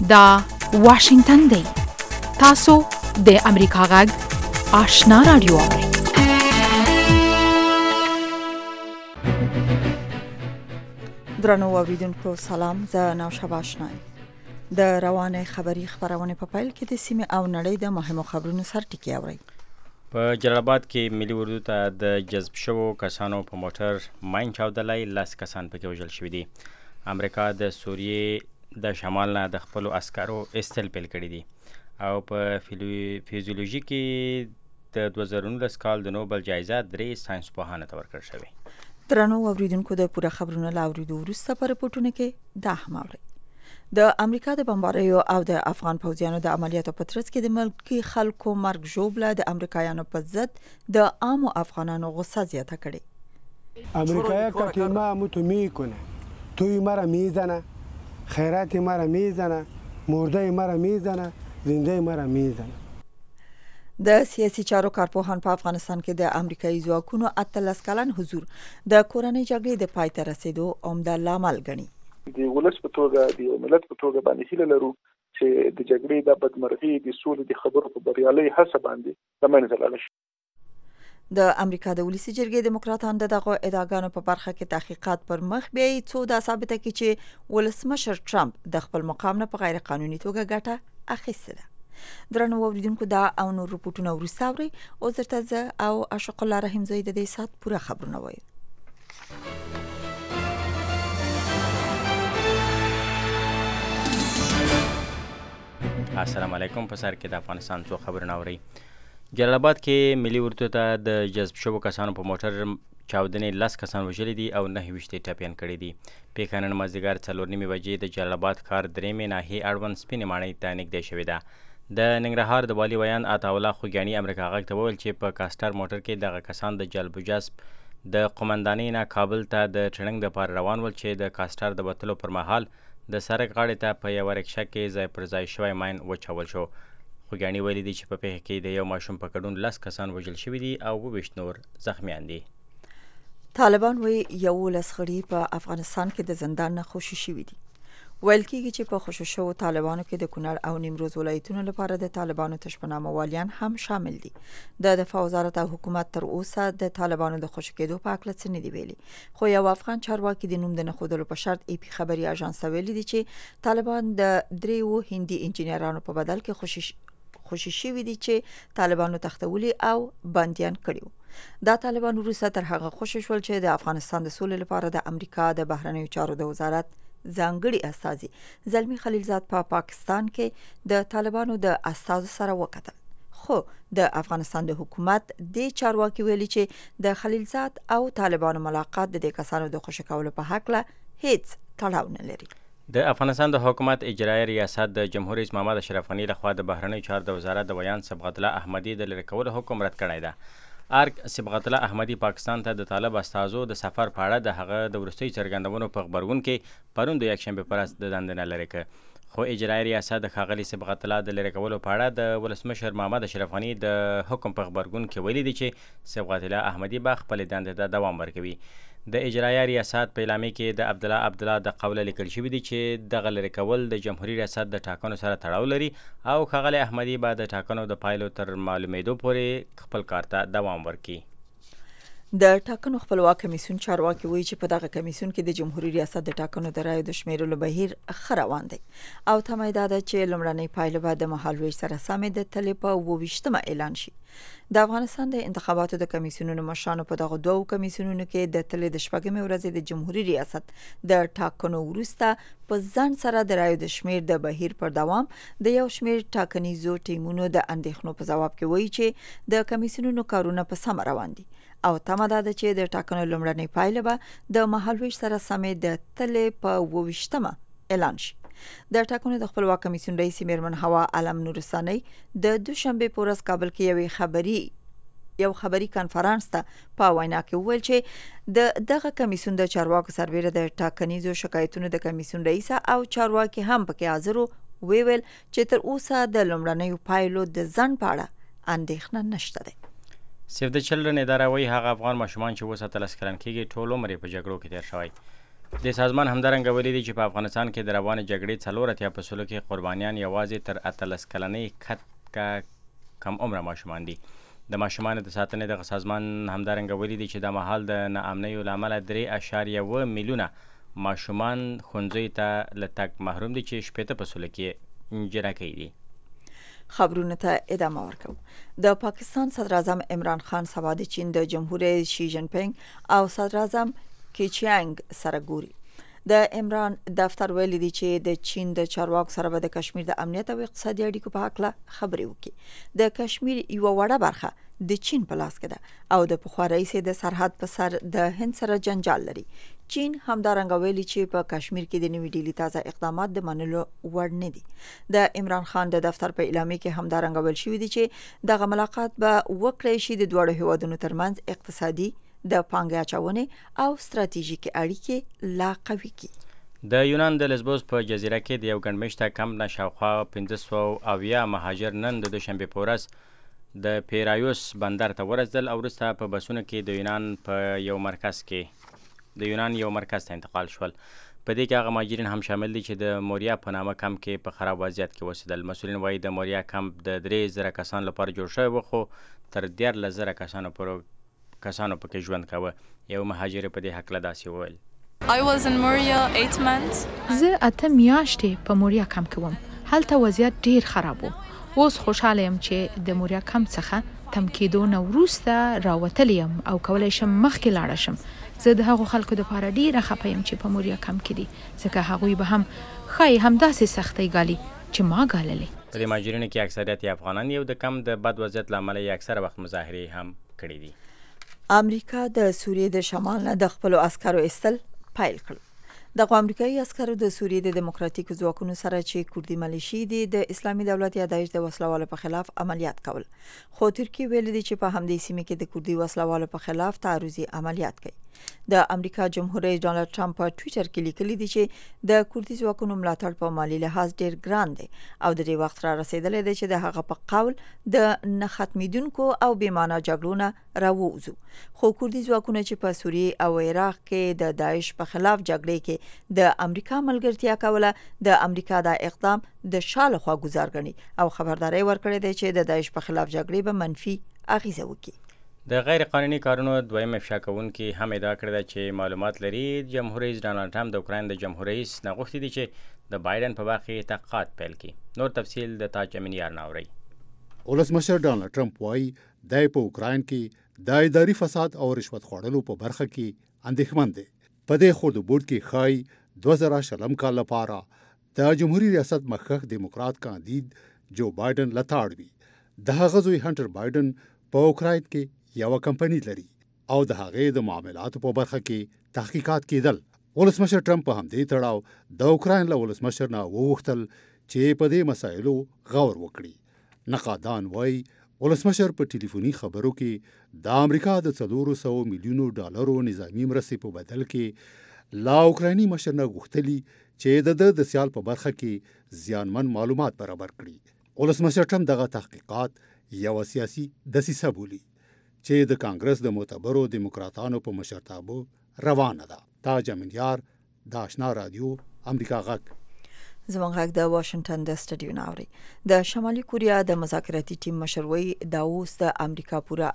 دا واشنگتن دی. تاسو د امریکا غږ آشنا رادیو اورئ. درنو اوریدونکو سلام، زه نوشابه آشنا یم. د روانه خبری خبرونه په پیل کې د سیمه او نړۍ د مهمو خبرونو سر ټکی اورئ. په جلال آباد کې ملي اردو ته د جذب شوو کسانو په موټر ماین چاودلی 10 کسان پکې وژل شوي دي. امریکا د سوریې د شمال نه د خپلو عسکرو ایستل پیل کړي دي او په فیزیولوژي کې د 2019 کال د نوبل جایزه 3 ساینسپوهانو ته ورکړل شوې. درنو اوریدونکو د پوره خبرونو لاوریدو وروسته په رپورټونو کې دا هم اورئ. د امریکا د بمباریو او د افغان پوځیانو د عملیاتو په ترڅ کې د ملکي خلکو مرګ ژوبله د امریکایانو په ضد د عامو افغانانو غصه زیاته کړې. امریکایی کاتیما متو میکنه، توی مرا میزنه، خیرات مرا میزنه، مرده مرا میزنه، زنده مرا میزنه. د سیاسي چارو کارپوهان په افغانستان کې د امریکایي ځواکونو 18 کلن حضور د کورنۍ جګړې د پای ته رسیدو عمده لامل ګڼي. د ولس په توګه د ملت په توګه باندې هیله لرو چې د جګړې د بدمرغي د سولې د خبرو په بریالي هڅه باندې د منځ لاړ شي. د امریکا د ولسی جرګې دیموکراتان دغه ادعاګانو په برخه کې تحقیقات پر مخ بیاي څو دا ثابته کړي چې ولسمشر ټرمپ د خپل مقام نه په غیر قانوني توګه ګټه اخیسته ده. درنو اوریدونکو دا او نور رپورټونه ورسته اورئ او زرته زه او عاشق الله رحیم زوی د دې سات پوره خبرونه وایو. السلام علیکم. په سر کې د افغانستان څو خبرونه اورئ. جلال آباد کې ملي اردو ته د جذب شوو کسانو په موټر چاودنې 10 کسان وژلي دي او 9 ټپیان کړي دي. پیښه نن مازدیګر 4:30 بجې د جلال آباد ښار درېمې ناحیې اړوند سپینې ماڼۍ ته نږدې شوې ده. د ننګرهار د والي ویان عطاالله خوږیاني امریکا غږ ته وویل چې په کاسټر موټر کې دغه کسان د جلب و جذب د قومندانۍ نه کابل ته د ټریننګ لپاره روان ول چې د کاسټر د وتلو پر مهال د سړک غاړې ته په یوه رکشه کې ځای پر ځای شوی ماین وچول شو. خوږیاني ویلي دي چې په پیښه کې د یو ماشوم په ګډون 10 کسان وژل شوي دي او 22 نور زخمیان دي. طالبان وی 11 غړي په افغانستان کې د زندان نه خوشي شوي دي. ویل کېږي چې په خوشي شوو طالبانو کې د کونړ او نیمروز ولایتونو لپاره د طالبانو تشبنامه والیان هم شامل دي. د دفاع وزارت او حکومت تر اوسه د طالبانو د خوشي کېدو په اړه څه نه دی ویلي، خو یو افغان چارواکي د نوم د نخودلو په شرط ای پی خبري اژانس ویلي دي چې طالبان د 3 هندي انجینرانو په بدل کې خوشي شوي دي چې طالبانو تختولي او بنديان کړیو. دا طالبان وروسته تر هغه خوشي شول چې د افغانستان د سولې لپاره د امریکا د بهرنیو چارو د وزارت ځانګړي استازي زلمی خلیلزاد په پاکستان کې د طالبانو د استازو سره وکتل. خو د افغانستان د حکومت د چارواکي ویلي چې د خلیلزاد او طالبانو ملاقات د دې کسانو د خوشي کولو په حق له هیڅ تړاو نه لري. د افغانستان د حکومت اجرایي ریاست د جمهور رئیس محمد اشرف غني لخوا د بهرنیو چارو د وزارت د ویان صبغت الله احمدي د لرې کولو حکم رد کړی ده. ارګ صبغت الله احمدي پاکستان ته د طالب استازو د سفر په اړه د هغه د وروستي څرګندونو په خبرون کې پرون د یکشنبه پر ورځ د دندې نه لرې کړ. خو اجرایي ریاست د ښاغلي صبغت الله د لرې کولو په اړه د ولسمشر محمد اشرف غني د حکم په خبرګون کې ویلي دي چې صبغت الله احمدي به خپل دندې ته دوام ورکوي. د اجرایي ریاست په اعلامیه کې د عبدالله د قوله لیکل شوي دي چې دغه لرې کول د جمهوریت ریاست د ټاکنو سره تړاو لري او ښاغلی احمدي به د ټاکنو د پایلو تر معلومېدو پورې خپل کار ته دوام ورکړي. د ټاکنو خپلواک کمیسیون چارواکي وایي چې په دغه کمیسیون کې د جمهوریت ریاست د ټاکنو د رایو د شمیرلو بهیر ښه روان دی او تمه ده چې لومړنۍ پایله به د مهالویش سره سمې د تلې په 28 اعلان شي. د افغانستان د انتخاباتو د کمیسیونونو مشرانو په دغه دوو کمیسیونونو کې د تلې د شپږمې ورځې د جمهوریت ریاست د ټاکنو وروسته په ځان سره د رایو د شمیر د بهیر پر دوام د یو شمیر ټاکنیزو ټیمونو د اندېښنو په ځواب کې وایي چې د کمیسیونونو کارونه په سمه روان دي او تمه ده چې د ټاکنو لومړنۍ پایله به د مهالویش سره سمې د تلې په 28 اعلان شي. د ټاکنو د خپلواک کمیسیون رئیس میرمن هوا علم نورستاني د دوشنبه په ورځ کابل کې یو خبري کانفرنس ته په وینا کې وویل چې دغه کمیسیون د چارواکو سربېره د ټاکنیزو شکایتونو د کمیسیون رئیس او چارواکي هم پکې حاضر ویل چې تر اوسه د لومړنیو پایلو د ځنډ په اړه اندېښنه نشته ده. سیف د چلډرن اداره وایي هغه افغان ماشومان چې اوس 13 کلن کېږي ټول عمر په جګړو کې تیر شوی. د سازمان همدارنګه ویلي دي چې په افغانستان کې د روانې جګړې 4 فصلو کې قربانیان یوازې تر 18 کلنۍ کم عمره ماشومان دي. د ماشومانو د ساتنې دغه سازمان همدارنګه ویلي دي چې د مهال د ناامنیو له امله 3.1 میلیونه ماشومان ښوونځیو ته له تګ محروم دي چې 18 فصلو کې جنکۍ دي. خبرونه ته ادامه ورکوم. د پاکستان صدر اعظم عمران خان سبا د چین د جمهور رئیس شي جین پینګ او صدر اعظم کی چیانګ سره ګوري. د عمران دفتر ویلي دی چې د چین د چارواکو سره به د کشمیر د امنیت او اقتصادي اړیکو په حق له خبرې وکړي. د کشمیر یو وړه برخه د چین په لاس کې ده او د پخوا رئیس د سرحد په سر د هند سره جنجال لري. چین همدارنګه ویلي چې په کشمیر کې د نوې ډیلي تازه اقدامات د منلو وړ نه دي. د عمران خان د دفتر په اعلامیه کې همدارنګه ویل شوی دی چې دغه ملاقات به وکړی شي د دوه هیوادونو ترمنځ اقتصادي د پانګې اچونې او ستراتیژیکي اړیکې لا قوي کړي. د یونان د لزبوس په جزیره کې د یو ګڼمېشته کمپ نه شاوخوا 1500 مهاجر نن د دوشنبې په ورځ د پیرایوس بندر ته ورسېدل او وروسته په بسونو کې د یونان یو مرکز ته انتقال شول. په دې کې هغه مهاجرین هم شامل دي چې د موریا په نامه کمپ کې په خراب وضعیت کې اوسېدل. مسؤلین وایي د موریا کمپ د 3000 کسانو لپاره جوړ شوی و خو تر 14000 کسانو پکې ژوند کاوه. یو مهاجر په دې هکله داسې وویل: I was in Moria 8 months. زه 8 میاشتې په موریا کمپ کې وم. هلته وضعیت ډیر خراب و. اوس خوشاله یم چې د موریا کمپ څخه تم کېدو نه وروسته راوتلی یم او کولی شم مخکې لاړه شم. زه د هغو خلکو دپاره ډیره خفه یم چې په موریا کمپ کې دي، ځکه هغوی به هم ښایي همداسې سختۍ ګالي چې ما ګاللې. په دې مهاجرینو کې اکثریت افغانان یو د کمپ د بد وضعیت له امله یې اکثره وخت مظاهرې هم کړي دي. امریکا د سوریې د شمال نه د خپلو عسکرو ایستل پیل کړل. د امریکایي عسکرو د سوریې د دیموکراتیکو ځواکونو سره چې کوردي ملیشي دي د اسلامي دولت یا داعش د وسلوالو په خلاف عملیات کول. خو ترکیه ویلي دي چې په همدې سیمه کې د کوردي وسلوالو په خلاف تعرضي عملیات کوي. د امریکا جمهور رئیس ډانلډ ټرمپ په ټوئیټر کې لیکلي دي چې د کوردي ځواکونو ملاتړ په مالی لحاظ ډیر ګران دی او د دې وخت را رسیدلی دی چې د هغه په قول د نه ختمیدونکو او بې معنا جګړو نه راووځو. خو کوردي ځواکونه چې په سوریې او عراق کې د داعش په خلاف جګړې کې د امریکا ملګرتیا کوله، د امریکا دا اقدام د شاله خوا ګزار ګڼي او خبرداري ورکړې ده چې د داعش په خلاف جګړې به منفي اغیزه وکړي. د غیر قانوني کارونو دویم افشا کوونکي هم ادعا کړې ده چې معلومات لري. جمهور رئیس ډانلډ ټرمپ د اوکراین د جمهور رئیس نه غوښتي دي چې د بایدن په باره کې تحقیقات پیل کړي. نور تفصیل د تاج امینیار نه اورئ. ولسمشر ډانلډ ټرمپ وایي دی په اوکراین کې د اداري فساد او رشوت خوړلو په برخه کې اندېښمن دی. په دې خودبوډ کې ښایي 2020 کال لپاره د جمهوریت ریاست مخکښ دیموکرات کاندید جو بایدن لتاړ وي. د هغه زوی هنټر بایدن په اوکراین کې یو کمپنی لري او د هغې د معاملاتو په برخه کې تحقیقات کېدل. ولسمشر ټرمپ په همدې تړاو د اوکراین له ولسمشر نه وغوښتل چې په دې مسایلو غور وکړي. نقادان وایي ولسمشر په ټلیفوني خبرو کې د امریکا د 400 میلیونو ډالرو نظامی مرستې په بدل کې لا اوکرایني مشر نه غوښتلي چې د سیال په برخه کې زیانمن معلومات برابر کړي. ولسمشر ټرمپ دغه تحقیقات یو سیاسي دسیسه بولي چې د کانګرس د معتبرو دیموکراتانو په مشرتابه روانه ده. تاج امینیار، د آشنا رادیو، امریکا غږ. زموږ غږ د واشنگټن د سټډیو نه اوري. د شمالي کوریا د مذاکراتي ټیم مشر وایي دا اوس د امریکا پورې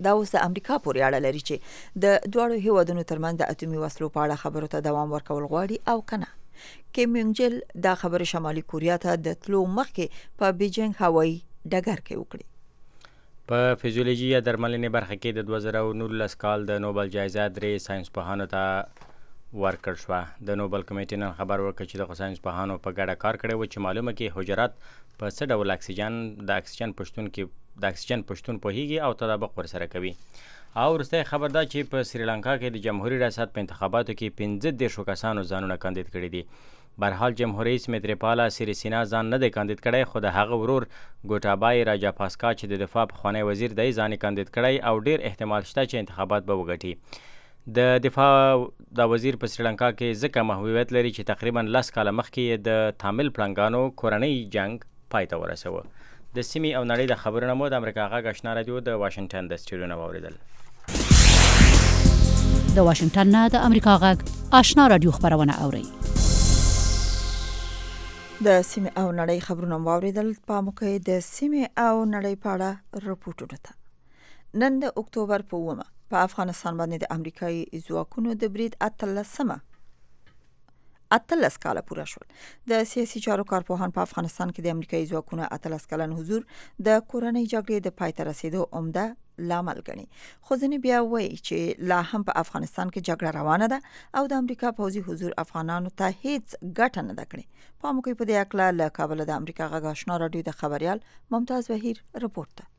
اړه لري چې د دواړو هیوادونو ترمنځ د اټومي وسلو په اړه خبرو ته دوام ورکول غواړي او کنه. کیم یونګ جل دا خبره شمالي کوریا ته د تلو مخکې په بیجینګ هوایي ډګر کې وکړي. په فزیولوژي یا درملنې برخه کې د 2019 کال د نوبل جایزه 3 ساينسپوهانو ته ورکړ شوه. د نوبل کمیټې نن خبر ورکړ چې د ساينسپوهانو په ګډه کار کړی و چې معلومه کې حجرات په څه ډول د اکسیجن پشتون پوهیږي او تطابق ورسره کوي. او وروستی خبر دا چې په سریلانکا کې د جمهوریت ریاست په انتخاباتو کې 15 کسانو ځانونه کاندید کړي دي. بهرحال جمهور رئیس میتریپالا سیریسینا ځان نه دی کاندید کړی، خو د هغه ورور ګوټابای راجاپاسکا چې د دفاع پخوانی وزیر دی ځان کاندید کړی او ډیر احتمال شته چې انتخابات به وګټي. د دفاع د وزیر په سریلانکا کې ځکه محبوبیت لري چې تقریبا 10 کاله مخکې د تامل پړانګانو کورنۍ جنگ پای ته ورسوه. د سیمې او نړۍ د خبرونو مو د امریکا غږ آشنا رادیو د واشنگټن د سټډیو نه واوریدل. د واشنگټن نه د امریکا غږ آشنا رادیو خبرونه اوري. د سیمه او نړۍ خبرونه واوریدل. په موقع د سیمه او نړۍ په اړه رپورټونه ده. نن د اکتوبر په 1 په افغانستان باندې د امریکایي ځواکونو د برید 18 کاله پوره شول. د سیاسي چارو کارپوهان په افغانستان کې د امریکایي ځواکونو 18 کلن حضور د کورنۍ جګړې د پای ته رسیدو عمده لامل ګڼي. خو ځینې بیا وایي چې لا هم په افغانستان کې جګړه روانه ده او د امریکا پوځي حضور افغانانو ته هیڅ ګټه نه ده کړې. په موقع په دې اړه له کابل د امریکا غږ آشنا رادیو د خبريال ممتاز بهیر رپورټ ده.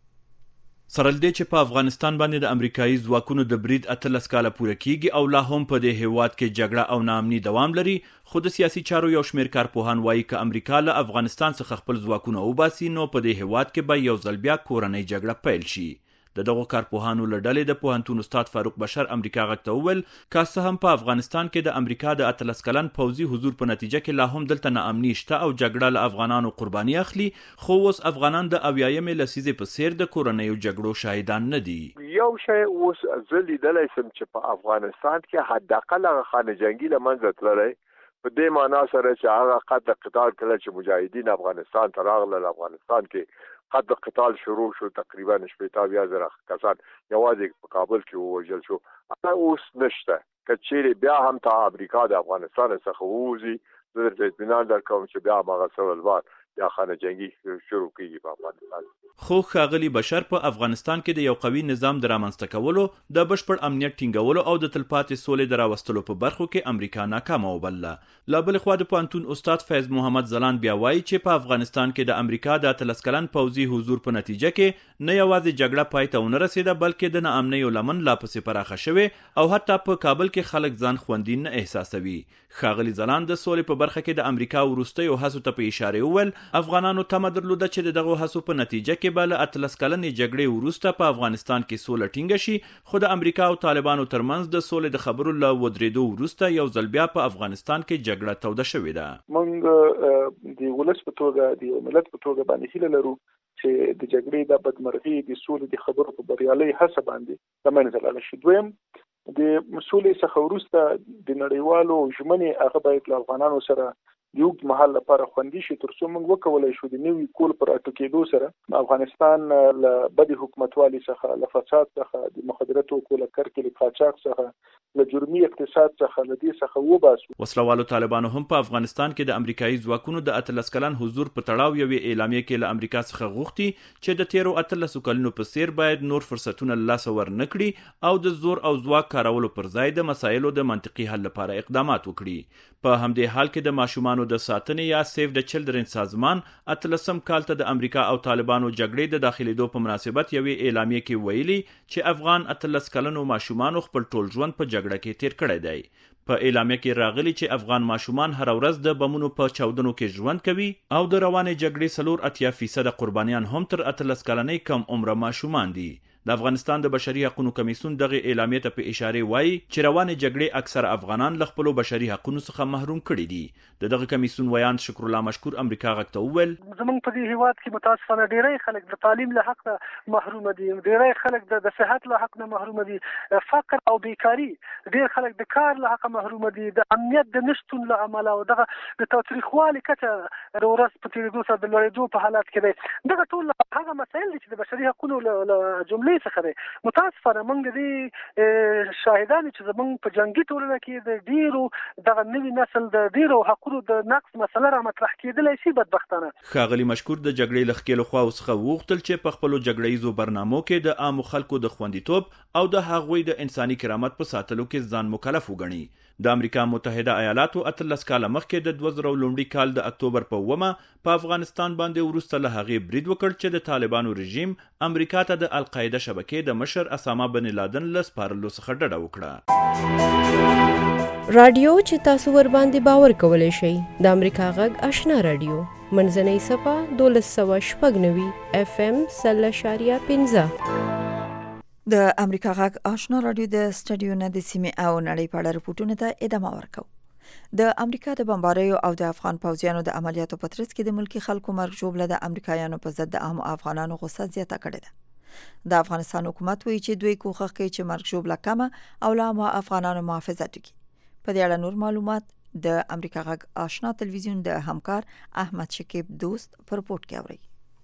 سره دې چې په افغانستان باندې د امریکایي ځواکونو د برید 18 کاله پوره کیږي او لا هم په دې هیواد کې جګړه او ناامني دوام لري، خو د سیاسي چارو یو شمېر کارپوهان وایي چې امریکا له افغانستان څخه خپل ځواکونه وباسي نو په دې هیواد کې به یو ځل بیا کورنۍ جګړه پیل شي. د دغو کارپوهانو له ډلې د پوهنتون استاد فاروق بشر امریکا غږ ته وویل که څه هم په افغانستان کې د امریکا د 18 کلن پوځي حضور په نتیجه کې لا هم دلته ناامني شته او جګړه له افغانانو قرباني اخلي، خو اوس افغانان د 80مې لسیزې په څیر د کورنیو جګړو شاهدان نه دي. یو شی اوس زه لیدلی سم چې په افغانستان کې حداقل هغه خانه جنګي له منځه تللی، په دې معنا سره چې هغه قطع قتال کله چې مجاهدین افغانستان ته راغلل، افغانستان کې قطع قتال شروع شو، تقریبا 18,000 کسان یوازې په کابل کې ووژل شو. هغه اوس نشته. که چیرې بیا هم ته امریکا د افغانستان څخه ووځي، زه درته اطمینان درکوم چې بیا هماغه سول وار یا خانه جنګي شروع کیږي په افغانستان. خو ښاغلي بشر په افغانستان کې د یو قوي نظام د رامنځته کولو، د بشپړ امنیت ټینګولو او د تلپاتې سولې د راوستلو په برخو کې امریکا ناکامه وبلله. له بلې خوا د پوهنتون استاد فیض محمد ځلان بیا وایي چې په افغانستان کې د امریکا د 18 کلن پوځي حضور په نتیجه کې نه یوازې جګړه پای ته ونه رسېده بلکې د ناامنیو لمن لا پسې پراخه شوې او حتی په کابل کې خلک ځان خوندي نه احساسوي. ښاغلي ځلان د سولې په برخه کې د امریکا وروستیو هڅو ته په اشاره وویل افغانانو تمه درلوده چې د دغو هڅو په نتیجه کې به له 18 کلنې جګړې وروسته په افغانستان کې سوله ټینګه شي، خو د امریکا او طالبانو ترمنځ د سولې د خبرو له ودرېدو وروسته یو ځل بیا په افغانستان کې جګړه توده شوې ده. موږ د ولس په توګه د ملت په توګه باندې هیله لرو چې د جګړې د بدمرغي د سولې د خبرو په بریالي هڅه باندې د منځ لاله شي. دویم د مسولې څخه وروسته د نړیوالو ژمنې هغه باید له افغانانو سره د یو محل لپاره خوندي شي، تر څو موږ وکولای شو د نوي کول پر اټکېدو سره افغانستان له بد حکومتوالي څخه، له فساد څخه، د مخدراتو کوله کرکې له قاچاق څخه، له جرمي اقتصاد څخه، له دې څخه وباسو. وسلوالو طالبانو هم په افغانستان کې د امریکایي ځواکونو د 18 کلن حضور په تړاو یوې اعلامیه کې له امریکا څخه غوښتي چې د تیرو 18 کلونو په څیر باید نور فرصتونه له لاسه ورنکړي او د زور او ځواک کارولو پر ځای د مسایلو د منطقي حل لپاره اقدامات وکړي. په همدې حال کې د ماشومانو د ساتنې یا سیف د چلډرن سازمان 18 کال ته د امریکا او طالبانو جګړې د داخليدو په مناسبت یوې اعلامیه کې ویلي چې افغان 18 کلنو ماشومانو خپل ټول ژوند په جګړه کې تیر کړی دی. په اعلامیه کې راغلي چې افغان ماشومان هر ورځ د بمونو په چاودنو کې ژوند کوي او د روانې جګړې 80% قربانیان هم تر 18 کلنۍ کم عمره ماشومان دي. د افغانستان د بشري حقوقو کمیسیون دغه اعلامیه ته په اشاره وایي چې روانې جګړې اکثر افغانان له خپل بشري حقوقو څخه محروم کړي دي. دغه کمیسیون ویان شکر الله مشکور امریکا غږ ته وویل زمونږ په دې هیواد کې متاسفانه ډیری خلک د تعلیم له حق نه محروم دي، ډیری خلک د صحت له حق نه محروم دي، فقر او بیکاری، ډیر خلک د کار له حق محروم دي، د امنیت د نشټون له امله او دغه د تاریخوالي کچه د ورځ په تیریدو سره د لوړېدو په حالات کې دی. دغه ټول هغه مسایل دي چې د بشري حقوقو له جملې څخه دی. متاسفانه موږ دې شاهدان چې زموږ په جنگي ټولنه کې د ډیرو دغه نوي نسل د ډیرو حقوقو د نقص مسله را مطرح کېدلی شي بدبختانه. ښاغلي مشکور د جګړې له ښکېلو خواو څخه وغوښتل چې په خپلو جګړه ییزو برنامو کې د عامو خلکو د خوندیتوب او د هغوی د انساني کرامت په ساتلو کې ځان مکلف وګڼي. د امریکا متحده ایالاتو 18 کاله مخکې د 2000 لومړي کال د اکتوبر په 1 په افغانستان باندې وروسته له هغې برید وکړ چې د طالبانو رژیم امریکا ته د القاعده شبکې د مشر اسامه بن لادن له سپارلو څخه ډډه وکړه. رادیو چې تاسو ور باندې باور کولای شئ د امریکا غږ آشنا رادیو منځنۍ صفه 1296 FM 0.15 د امریکا غږ آشنا رادیو د سټډیو نه د سیمې او نړۍ په اړه رپورټونه ته ادامه ورکوو. د امریکا د بمباریو او د افغان پوځیانو د عملیاتو په ترڅ کې د ملکی خلکو مرګ ژوبله د امریکایانو په ضد د عام افغانانو غوسه زیاته کړې ده. د افغانستان حکومت وایي چې دوی کوښښ کوي چې مرګ ژوبله کمه او لا افغانانو محافظت وکړي. په دې اړه نور معلومات د امریکا غږ آشنا تلویزیون د همکار احمد شکیب دوست په رپورت کې اوري.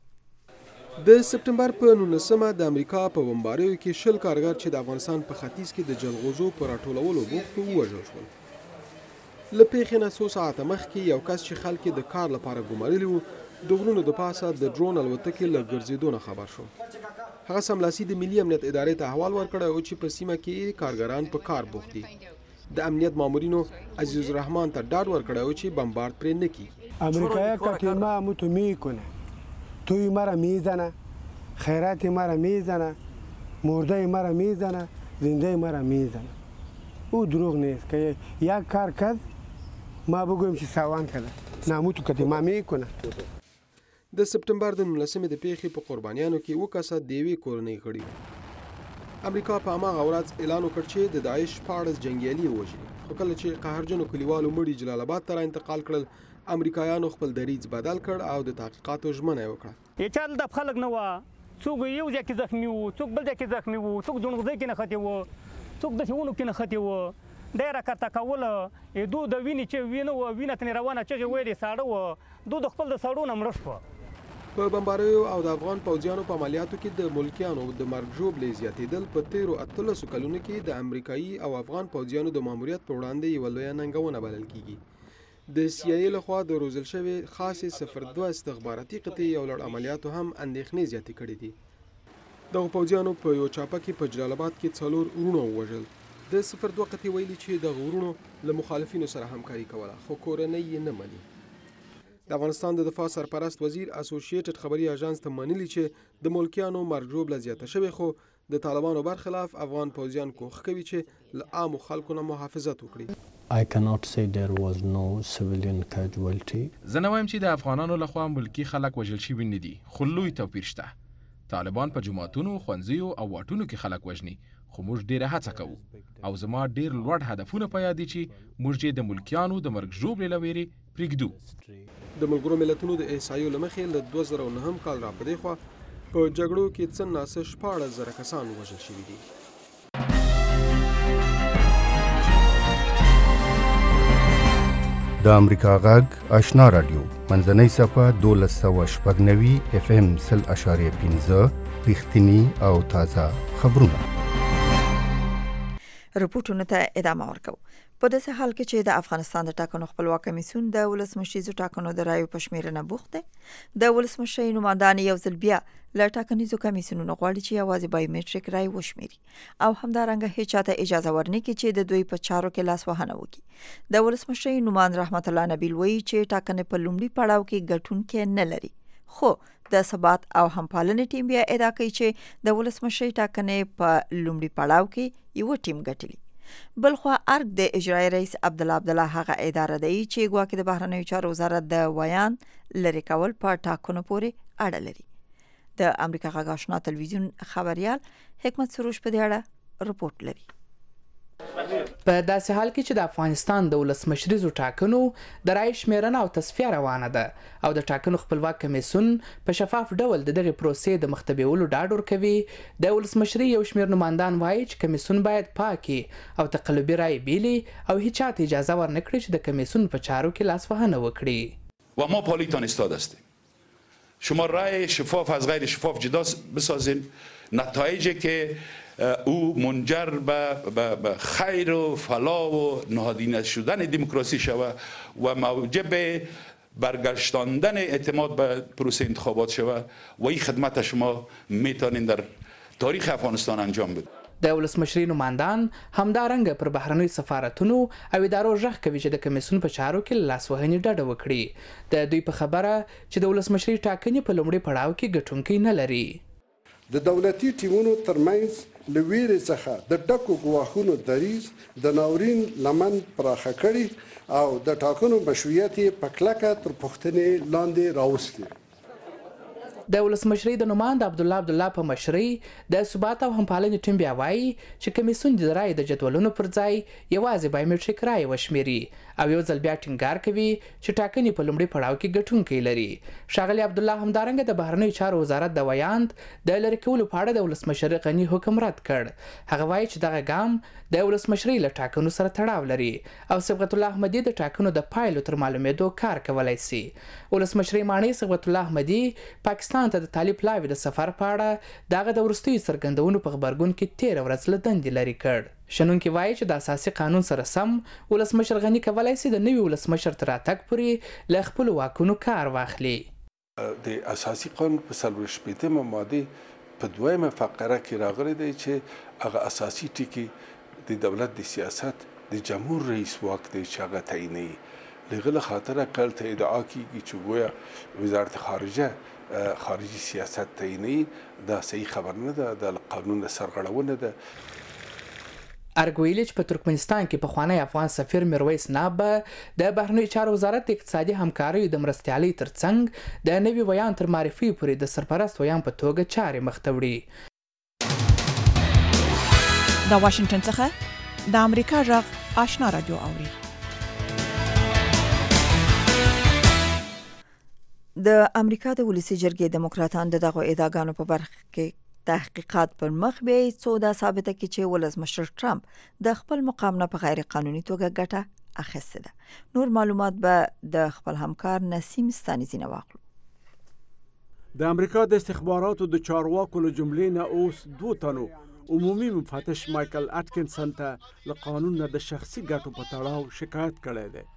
د سپټمبر په 19مه د امریکا په بمباریو کې 10 کارګر چې د افغانستان په ختیځ کې د جلغوزو پر راټولولو بوخت ووژل شول. له پیښې نه څو ساعته مخکې یو کس چې خلک د کار لپاره ګمارلي وو د غرونو د پاسه د ډرون الوتکې له ګرځېدو نه خبر شو. هغه سملاسي د ملي امنیت ادارې ته احوال ورکړی او چې په سیمه کې کارګران په کار بوخت دي. د امنیت مامورینو عزیز الرحمن ته ډاډ ورکړی او چې بمبارد پرې نه کیږي. امریکایی کاتیما متو میکنه توی مرا میزنه، خیرات مرا میزنه، مرده مرا میزنه، زنده مرا میزنه. او دروغ نیست که یک کار کرد ما بگویم چې ساوان کړه ناموتو کاتیما میکنه. د سپټمبر د 19مې د پیښې په قربانیانو کې وکاسه د یوې کورنۍ غړي. امریکا په هماغه ورځ اعلان وکړ چې د داعش 14 جنگیالي ووژني. خو کله چې قهرجنو کلیوالو مړي جلال آباد ته انتقال کړل امریکایانو خپل دریځ بدل کړ او د تحقیقاتو ژمنه وکړه. یچال د خلک نه و څوک یو ځای کې زخمی وو، څوک بل ځای کې زخمی وو، څوک جونغځي کې نه ختی وو، څوک د شونو کې نه ختی وو. ډیره کته کوله دو د وینې چې وینه و وینه تن روانه چې وېری ساړه و دو د خپل د ساړو نه مړ شو. په بمباریو او د افغان پوځیانو په عملیاتو کې د ملکیانو د مرګ ژوبلې زیاتېدل په تیرو 13 کلونو کې د امریکایي او افغان پوځیانو د ماموریت په وړاندې یوه لویه ننګونه بلل کیږي. د CIA لخوا د روزل شوی خاصې 02 استخباراتي قطعې یو لړ عملیاتو هم اندېښنې زیاتې کړې دي. دغو پوځیانو په یو چاپه کې په جلال آباد کې 4 ورونه ووژل. د 02 قطعې ویلي چې د ورونو له مخالفینو سره همکاري کوله خو کورنۍ یې نه مني. د افغانستان د دفاع سرپرست وزیر اسوسییټډ خبري اژانس ته منلي چې د ملکیانو مرګ ژوبله زیاته شوې خو د طالبانو برخلاف افغان پوځیان کوښښ کوي چې له عامو خلکو نه محافظت وکړي. I cannot say there was no civilian casualty. زه نه وایم چې د افغانانو لخوا ملکی خلک وژل شوي نه دي خو لوی توپیر شته. طالبان په جماعتونو، ښوونځیو او واټونو کې خلک وژني خو موږ ډیره هڅه کوو او زما ډیر لوړ هدفونه په یاد دي چې موږ یې د ملکیانو د مرګ ژوبلې له ویرې پرېږدو. د ملګرو ملتونو د احصایو له مخې له 2009 کال را په دې خوا په جګړو کې څه ناڅه 14,000 کسان وژل شوي دي. د امریکا غږ آشنا رادیو منځنۍ صفحه 1290 FM 0.5 رښتینی او تازه خبرونه. رپورټونه ته ادامه ورکوو. په داسې حال کې چې د افغانستان د ټاکنو خپلواک کمیسیون د ولسمشریزو ټاکنو د رایو په شمیرنه بوخت دی. د ولسمشرۍ نمایندان یو ځل بیا له ټاکنیزو کمیسیونونو غواړي چې یوازې بایومټریک رای وشمیري او همدارنګه هیڅ چاته اجازه ورنکړي چې د دوی په چارو کې لاس وهنه وکړي. د ولسمشرۍ نمایند رحمت الله نبیل وایي چې ټاکنې په لومړي پړاو کې ګټونکي نه لري خو د ثبات او همپالنې ټیم بیا ادعا کوي چې د ولسمشرۍ ټاکنې په لومړي پړاو کې یو ټیم ګټلی. بلخوا ارګ د اجرایي رئیس عبدالله هغه اداره دی چې ګواکې د بهرنیو چارو وزارت د ویان لري کول په ټاکنو پورې اړه لري. د امریکا غږ آشنا تلویزیون خبريال حکمت سروش په دې اړه رپورت لري. په داسې حال کې چې د افغانستان د ولسمشریزو ټاکنو د رای شمیرنه او تصفیه روانه ده او د ټاکنو خپلواک کمیسیون په شفاف ډول د دغه پروسې د مختبیولو ډاډ ورکوي، د ولسمشرۍ یو شمیر نمایندان وایي چې کمیسیون باید پاکي او تقلبي رای بیلي او هیڅ چاته اجازه ورنکړي چې د کمیسیون په چارو کې لاس وهنه وکړي. و ما پالیتان ایستاده هستیم. شما رای شفاف از غیر شفاف جدا بسازین. نتایجی که او منجر به خیر و فلاح و نهادینه شدن دموکراسی شود و موجب برگشتاندن اعتماد به پروسه انتخابات شود و این خدمت شما میتونین در تاریخ افغانستان انجام بده. د ولسمشرۍ نمایندان همدارنګه پر بهرنیو سفارتونو او ادارو ژغ کوي چې د کمیسیون په چارو کې لاسوهنې ډډه وکړي. د دوی په خبره چې د ولسمشرۍ ټاکنې په لومړي پړاو کې ګټونکی نه لري. د دولتي ټیمونو ترمنځ له ویرې څخه د ډکو ګواښونو دریځ د ناورین لمن پراخه کړي او د ټاکنو مشروعیت یې په کلکه تر پوښتنې لاندې راوستي. د ولسمشرۍ د نمایند عبدالله په مشرۍ د ثبات او همپالنې ټیم بیا وایي چې کمیسیون د رای د جدولونو پر ځای یوازې بایومټریک رای وشمیري او یو ځل بیا ټینګار کوي چې ټاکنې په لومړي پړاو کې ګټونکی لري. ښاغلي عبدالله همدارنګه د بهرنیو چارو وزارت د ویاند د لرې کولو په اړه د ولسمشر غني حکم رد کړ. هغه وایي چې دغه ګام د ولسمشرۍ له ټاکنو سره تړاو لري او صبغت الله احمدي د ټاکنو د پایلو تر معلومېدو کار کولی سي. ولسمشرۍ ماڼۍ صبغت الله احمدي پاکستان ته د طالب لاوي د سفر په اړه دغه د وروستیو څرګندونو په غبرګون کې 13 ورځ له دندې لرې کړ. شنونکي وایي چې د اساسي قانون سره سم ولسمشر غني کولی سي د نوي ولسمشر تر راتګ پورې له خپلو واکونو کار واخلي. د اساسي قانون په 40 ماده په 2 فقره کې راغلی دی چې هغه اساسي ټکي د دولت د سیاست د جمهور رئیس واک دی چې هغه تعینوي. لغله خاطره کله ته ادعا کیږي چې گویا وزارت خارجه خارجي سیاست تعینوي، دا صحیح خبر نه ده، د قانون سرغړونه ده. ارګویلي چې په ترکمنستان کې پخوانی افغان سفیر میرویس ناب د بهرنیو چارو وزارت د اقتصادي همکاریو د مرستیالۍ ترڅنګ د نوي ویان تر معرفي پورې د سرپرست ویان په توګه چارې مخ ته وړي. د واشنگټن څخه د امریکا غږ آشنا رادیو اوري. د امریکا د ولسی جرګې دیموکراتان دغه ادعاګانو په برخه کې تحقیقات پر مخ بیاي څو دا ثابته کی چې ولسمشر ټرمپ د خپل مقام نه په غیر قانوني توګه ګټه اخیسته ده. نور معلومات به د خپل همکار نسیم ستانیزی نه واخلو. د امریکا د استخباراتو د چارواکو له جملې نه اوس 2 تنو عمومي مفتش مایکل اټکینسن ته له قانون نه د شخصي ګټو په تړاو شکایت کړی دی.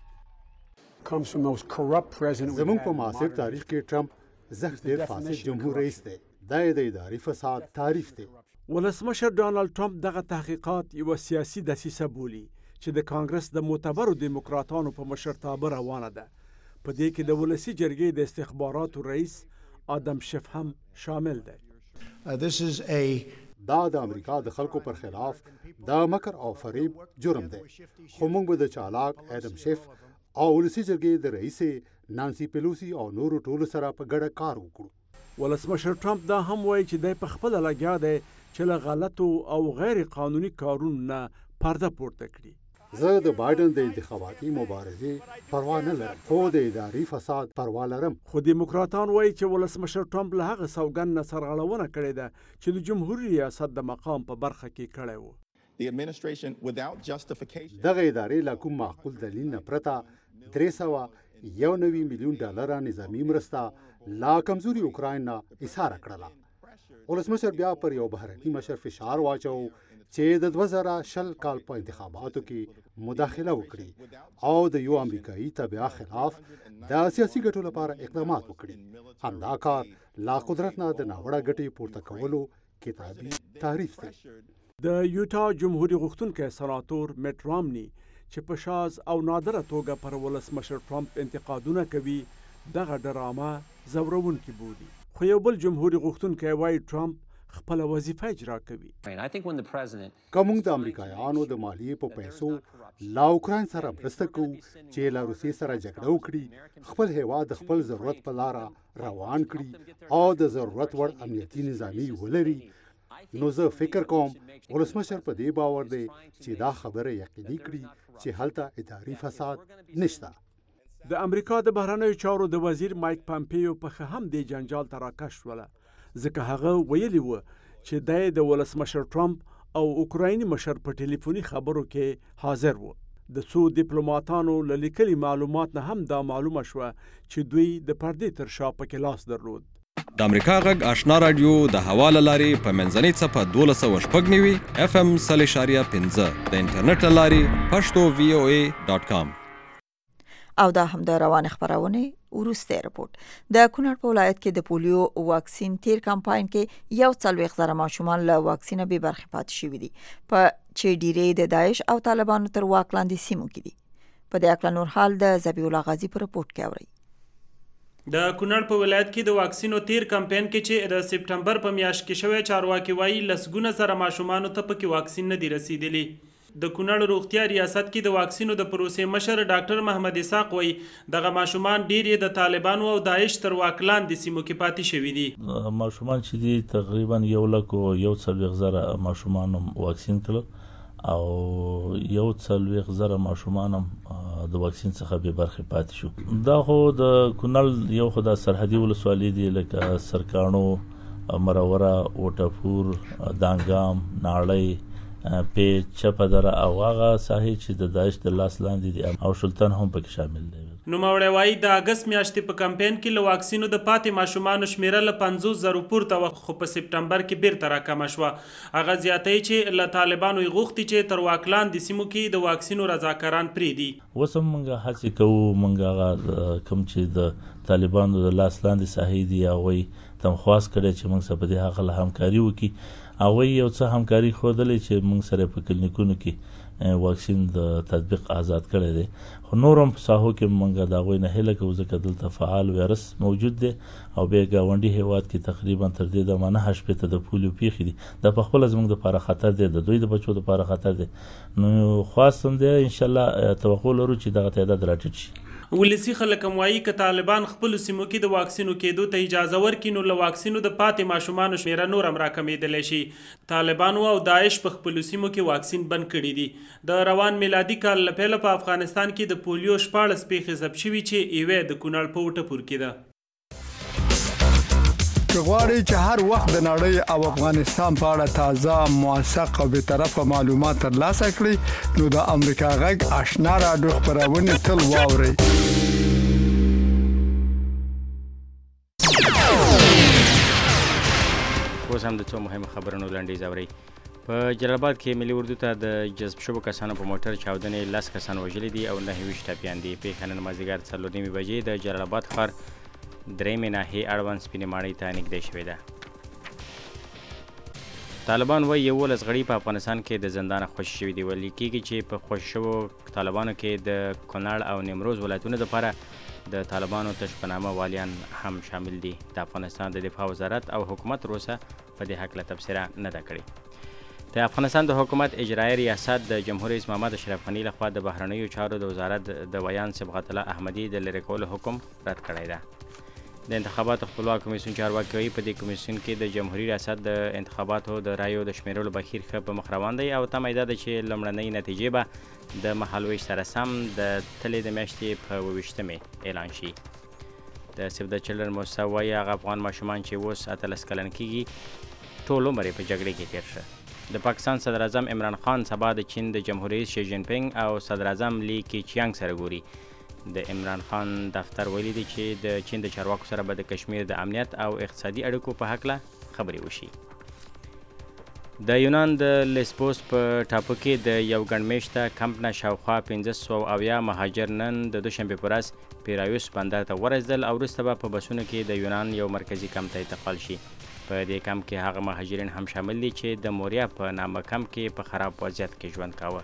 زموږ په معاصر تاریخ کې ټرمپ زخت ډیر فاسد جمهور رئیس دی. دا د اداري فساد تعریف دی. ولسمشر ډانلډ ټرمپ دغه تحقیقات یو سیاسي دسیسه بولي چې د کانګرس د معتبرو دیموکراتانو په مشرتابه روانه ده. په دې کې د ولسی جرګې د استخباراتو رئیس آدم شیف هم شامل دی. دا د امریکا د خلکو پر خلاف د مکر او فریب جرم دی. خو موږ به د چالاک آدم شیف او ولسی جرګې د رئیس نانسی پیلوسی او نورو ټولو سره په ګډه کار وکړو. ولسمشر ټرمپ دا هم وایي چې دی په خپل لګیا دی چې له غلطو او غیر قانوني کارونو نه پرده پورته کړي. زه د بایدن د انتخاباتي مبارزې پروا نه لرم، خو د اداري فساد پروا لرم. خو دیموکراتان وایي چې ولسمشر ټرمپ له هغه سوګند نه سرغړونه کړې ده چې د جمهوریت ریاست د مقام په برخه کې کړی و. دغه ادارې له کوم معقول دلیل نه پرته $391 میلیون نظامی مرسته لا کمزوري اوکراین نه ایثار کړله. ولسمشر بیا پر یو بهرني مشر فشار واچو چې د 2020 کال په انتخاباتو کې مداخله وکړي او د یو امریکایي تابع خلاف د سیاسي ګټو لپاره اقدامات وکړي. همدا کار لا قدرت نه د ناوړه ګټې پورته کولو کتابي تعریف دی. د یوتا جمهوریت غوښتونکي سناتور میټ رامني چې په شاز او نادره توګه پر ولسمشر ټرمپ انتقادونه کوي دغه ډرامه زورونکې بولي. خو یو بل جمهوریت غوښتونکی وایي ټرمپ خپل وظیفه اجرا کوي. کومه د امریکایانو د مالیې په پیسو لا اوکراین سره مرسته کوو چې لا روسي سره جګړه وکړي، خپل هیواد د خپل ضرورت په لار روان کړي او د ضرورت وړ امنیتي نظامي ولري، نو زه فکر کوم ولسمشر په دې باور دی چې دا خبره یقیني کړي چې هلته اداري فساد نشته. د امریکا د بهرنیو چارو د وزیر مایک پامپیو په هم د جنجال ته راکش وله، ځکه هغه ویلي و چې د ولسمشر ټرمپ او اوکرایني مشر په ټلیفوني خبرو کې حاضر و. د څو ډیپلوماټانو له لیکلي معلومات نه هم دا معلومه شوه چې دوی د پردې تر شا پکې لاس درلود. د امریکا غږ آشنا رادیو د هوا له لارې په منځنۍ څپه 1296 FM 0.5 د انټرنیټ له لارې پښتو VOA.com. او دا هم د روان خبرونه ورسته رپورت. د کونړ په ولایت کې د پولیو واکسین تیر کمپاین کې 140,000 ماشومان له واکسین به برخه پاتې شوي دي په چې ډیری د داعش او طالبانو تر واک لاندې سیمو کې دي. په دې اړه نور حال د ذبیح الله غازی په رپورت کې اوري. د کونړ په ولایت کې د واکسینو تیر کمپاین کې چې د سپټمبر په میاشت کې شوی چارواکي وایي لسګونه زره ماشومان ته پکې واکسین نه دی رسیدلی. د کونړ روغتیا ریاست کې د واکسینو د پروسې مشر ډاکټر محمد اسحاق وایي دغه ماشومان ډیر د طالبانو او داعش تر واک لاندې سیمو کې پاتې شوي دي. ماشومان چې دي تقریبا 140,000 ماشومان واکسین کړل او 140,000 ماشومان هم د واکسین څخه به برخه پاتې شو. دا خو د کونړ یو خو د سرحدي ولسوالۍ دی لکه سرکانو، مروره، وټپور، دانګام، ناړۍ، پیچ، چپدره او هغه ساحې چې د داعش د لاس لاندې دي او شلتن هم پکې شامل دی. نوموړی وایي د اګست میاشتې په کمپین کې له واکسینو د پاتې ماشومانو شمیره له 50,000 پورته وه، خو په سپټمبر کې بیرته راکمه شوه. هغه زیاتوي چې له طالبانو یې غوښتي چې تر واک لاندې سیمو کې د واکسینو رضاکاران پرېږدي. اوس هم موږ هڅې کوو، موږ هغه کوم چې د طالبانو د لاس لاندې ساحې دي هغوی تمخواست کړی چې موږ سره په دې هغه همکاري وکړي. هغوی یو څه همکاري ښودلې چې موږ سره په کلینیکونو کې واکسین د تطبیق آزاد کړی دی، خو نور هم په ساحو کې موږ د هغوی نه هیله کوو ځکه دلته فعال وایرس موجود دی او بیا ګاونډي هیواد کې تقریبا تر دې دمه 9 شپېته د پولیو پیښې دي. دا په خپله زموږ دپاره خطر دی، د دوی د بچو دپاره خطر دی. نو خواست هم دی انشاءالله توقع لرو چې دغه تعداد راټیټ شي. ولسی خلک هم وایي که طالبان خپلو سیمو کې د واکسینو کېدو ته اجازه ورکړي نو له واکسینو د پاتې ماشومانو شمیره نور هم راکمېدلی شي. طالبانو او داعش په خپلو سیمو کې واکسین بند کړي دي. د روان میلادي کال له پیله په افغانستان کې د پولیو 14 پیښې ثبت شوي چې یوې د کونړ په وټپور کې ده. که غواړئ چې هر وخت د نړۍ او افغانستان په اړه تازه، موثق او بېطرفه معلومات ترلاسه کړئ نو د امریکا غږ آشنا راډیو خپرونې تل واورئ. اوس هم د څو مهمو خبرونو لنډیز اورئ. په جلال آباد کې ملي اردو ته د جذب شوو کسانو په موټر چاودنې 10 کسان وژلي دي او 29 ټپیان دي. پیښه نن مازدیګر 4:30 بجې د جلال آباد ښار درېیمې ناحیې اړوند سپینې ماڼۍ ته نږدې شوې ده. طالبان وایي 11 غړي په افغانستان کې د زندانه خوشي شوي دي. ویل کېږي چې په خوشي شوو طالبانو کې د کونړ او نیمروز ولایتونو لپاره د طالبانو تش په نامه والیان هم شامل دي. د افغانستان د دفاع وزارت او حکومت روسه په دې هکله تبصره نه ده کړې. د افغانستان د حکومت اجرایي ریاست د جمهور رئیس محمد اشرف غني لخوا د بهرنیو چارو د وزارت د ویان صبغت الله احمدي د لرې کولو حکم رد کړی ده. د انتخاباتو خپلواک کمیسیون چارواکي وایي په دې کمیسیون کې د جمهوریت ریاست د انتخاباتو د رایو د شمیرلو بهیر ښه په مخ روان دی او تمه یې ده چې لومړنۍ نتیجې به د مهالویش سره سم د تلې د میاشتې په 28مې اعلان شي. د سیو د چلډرن موسسه وایي هغه افغان ماشومان چې اوس 18 کلن کېږي ټول عمر یې په جګړې کې تیر شه. د پاکستان صدر اعظم عمران خان سبا د چین د جمهوریت رئیس شي جین پینګ او صدر اعظم لی کیچیانګ سره ګوري. د عمران خان دفتر ویلي دی چې د چین د چارواکو سره به د کشمیر د امنیت او اقتصادي اړیکو په هکله خبرې وشي. د یونان د لیسبوس په ټاپو کې د یو ګڼ میشته کمپ نه شاوخوا 570 مهاجر نن د دوشنبې په ورځ پیرایوس بندر ته ورسېدل او وروسته به په بسونو کې د یونان یو مرکزي کمپ ته انتقال شي. په دې کمپ کې هغه مهاجرین هم شامل دي چې د موریا په نامه کمپ کې په خراب وضعیت کې ژوند کاوه.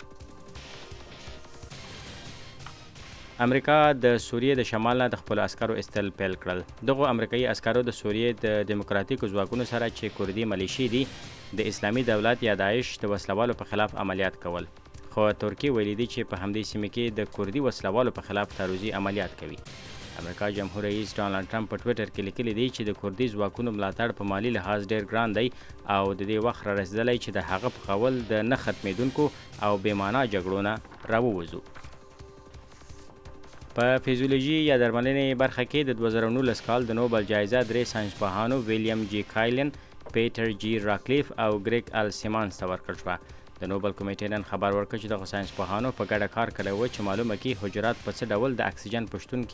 امریکا د سوریې د شمال نه د خپلو عسکرو ایستل پیل کړل. دغو امریکایي عسکرو د سوریې د دیموکراتیکو ځواکونو سره چې کردي ملیشې دي د اسلامي دولت یا داعش د وسلوالو په خلاف عملیات کول. خو ترکیه ویلي دي چې په همدې سیمه کې د کردي وسلوالو په خلاف تعرضي عملیات کوي. امریکا جمهور رئیس ډانلډ ټرمپ په ټویټر کې لیکلي دی چې د کردي ځواکونو ملاتړ په مالی لحاظ ډیر ګران دی او د دې وخت را رسېدلی چې د هغه په قول د نه ختمېدونکو او بې معنا جګړو نه راووځو. په فیزیولوژي یا درملنې برخه کې د 2019 کال د نوبل جایزه 3 ساینسپوهانو ویلیام جی کایلن، پیټر جی راکلیف او ګریګ ال سیمانز ته ورکړل شوه. د نوبل کمیټې نن خبر ورکړ چې دغه ساینسپوهانو په ګډه کار کړی و چې معلومه کړي حجرات په څه ډول د اکسیجن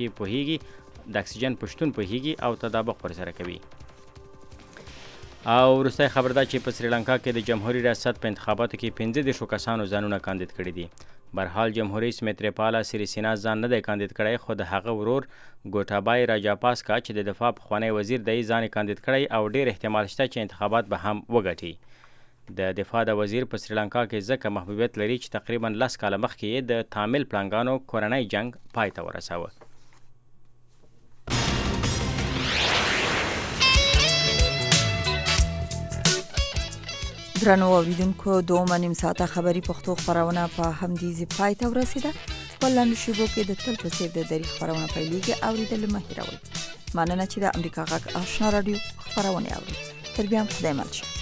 پشتون پوهیږي او تطابق ورسره کوي. او وروستی خبر ده چې په سریلانکا کې د جمهوریت ریاست په انتخاباتو کې 15 کسانو ځانونه کاندید کړي دي. برحال جمهور رئیس میتریپالا سیریسینا ځان نه دی کاندید کړی خو د هغه ورور ګوټابای راجاپاسکا چې د دفاع پخوانی وزیر دی ځان کاندید کړی او ډیر احتمال شته چې انتخابات به هم وګټي. د دفاع د وزیر په سریلانکا کې ځکه محبوبیت لري چې تقریبا 10 کاله مخکې یې د تامل پلانګانو کورنۍ جنگ پای ته ورساوه. درنو اوریدونکو 2.5 ساعته خبری پښتو خبرونه په همدې پای ته ورسیده. ولنډ شیبو کې د تل په څیر د دری خبرونه پیلېږي اوریدل مه هېروئ. مننه چې د امریکا غږ آشنا رادیو خبرونه اورئ. تر بیا خدای مل شه.